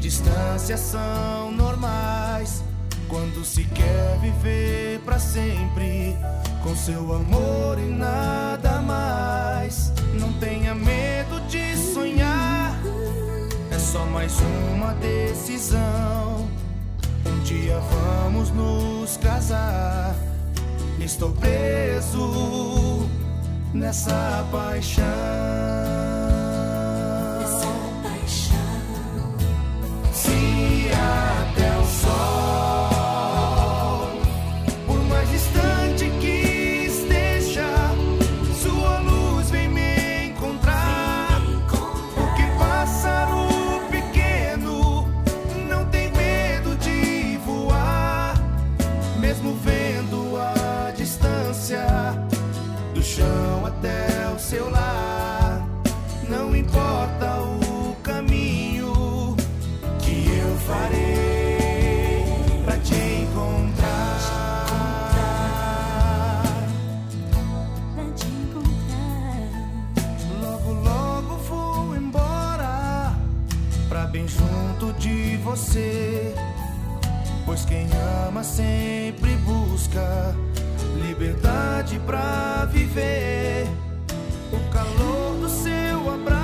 Distâncias são normais quando se quer viver pra sempre, com seu amor e nada mais. Não tenha medo de sonhar, é só mais uma decisão. Um dia vamos nos casar. Estou preso nessa paixão. Se até o sol, por mais distante que esteja, sua luz vem me encontrar. Porque pássaro pequeno não tem medo de voar, mesmo vendo a distância do chão até o seu lar. Não importa o caminho que eu farei pra te encontrar. Logo, logo vou embora pra bem junto de você, pois quem ama sempre busca liberdade pra viver. O calor do seu abraço